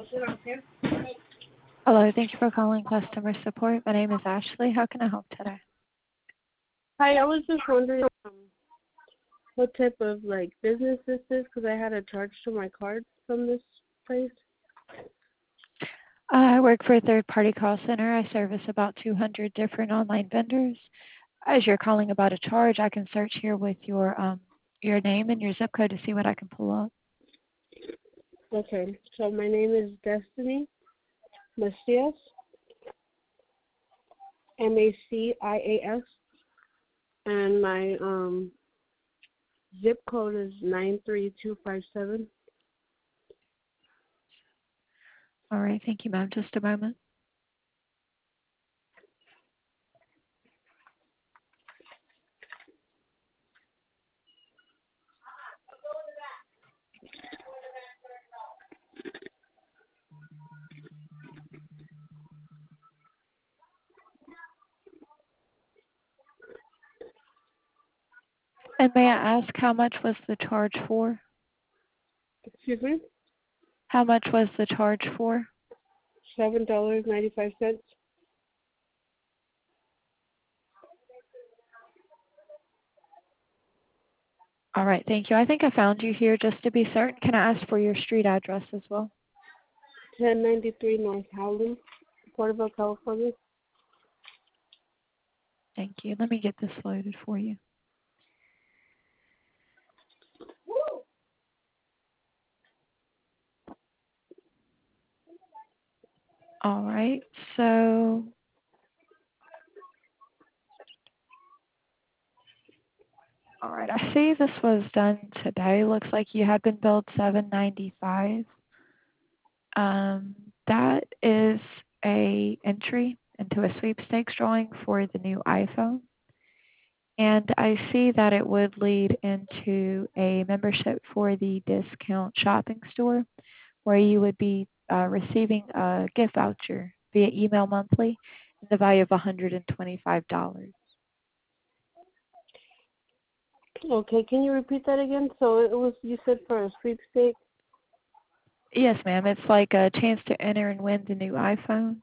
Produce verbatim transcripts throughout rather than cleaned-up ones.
Hello, thank you for calling customer support. My name is Ashley. How can I help today? Hi, I was just wondering um, what type of like business this is because I had a charge to my card from this place. Uh, I work for a third-party call center. I service about two hundred different online vendors. As you're calling about a charge, I can search here with your um, your name and your zip code to see what I can pull up. Okay, so my name is Destiny Macias, M A C I A S, and my um zip code is nine three two five seven. All right, thank you, ma'am. Just a moment. And may I ask how much was the charge for? Excuse me, How much was the charge for? seven dollars ninety five cents. All right, thank you. I think I found you here. Just to be certain, can I ask for your street address as well? Ten ninety three North Howland, Porterville, California. Thank you. Let me get this loaded for you. All right, so all right, I see this was done today. Looks like you had been billed seven ninety-five. Um, that is a entry into a sweepstakes drawing for the new iPhone. And I see that it would lead into a membership for the discount shopping store where you would be uh, receiving a gift voucher via email monthly in the value of one hundred twenty-five dollars. Okay, can you repeat that again? So it was you said for a sweepstake. Yes, ma'am. It's like a chance to enter and win the new iPhone.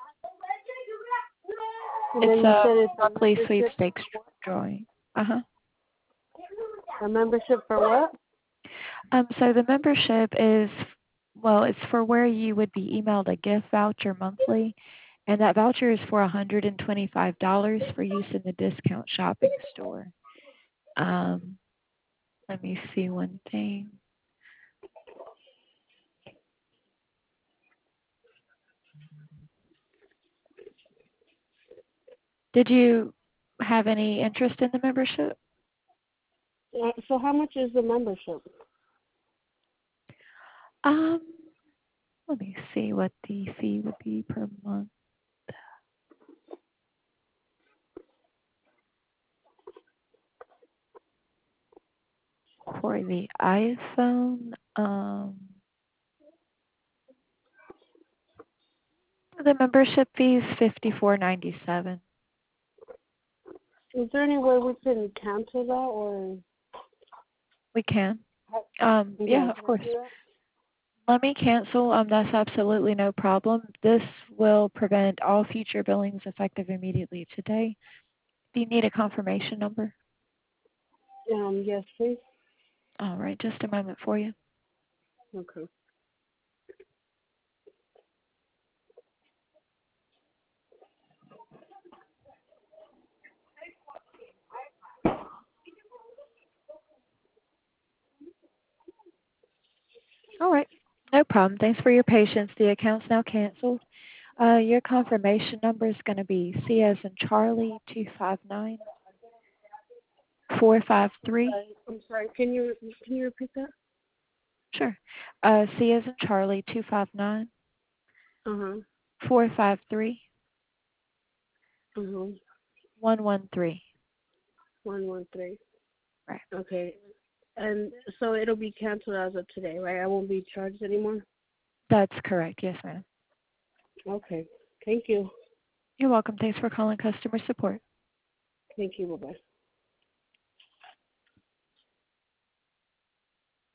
And then It's you a said it's a monthly membership, sweepstakes drawing. Uh-huh. a membership for what? Um, so the membership is, well, it's for where you would be emailed a gift voucher monthly, and that voucher is for one hundred twenty-five dollars for use in the discount shopping store. Um, let me see one thing. Did you have any interest in the membership? Uh, so how much is the membership? Um, let me see what the fee would be per month. For the iPhone, um, the membership fee is fifty-four ninety-seven. Is there any way we can cancel that or? We can. Um, Yeah, yeah, can of I course. do that? Let me cancel. Um, that's absolutely no problem. This will prevent all future billings effective immediately today. Do you need a confirmation number? Um, yes, please. All right, just a moment for you. Okay. All right, no problem. Thanks for your patience. The account's now canceled. Uh, your confirmation number is going to be C as in Charlie two five nine four five I'm three. sorry. I'm sorry. Can you can you repeat that? Sure. Uh, C as in Charlie two five nine Uh huh. four five three Uh huh. one one three. One one three. Right. Okay. And so it'll be canceled as of today, right? I won't be charged anymore. That's correct. Yes, ma'am. Okay. Thank you. You're welcome. Thanks for calling customer support. Thank you. Bye bye.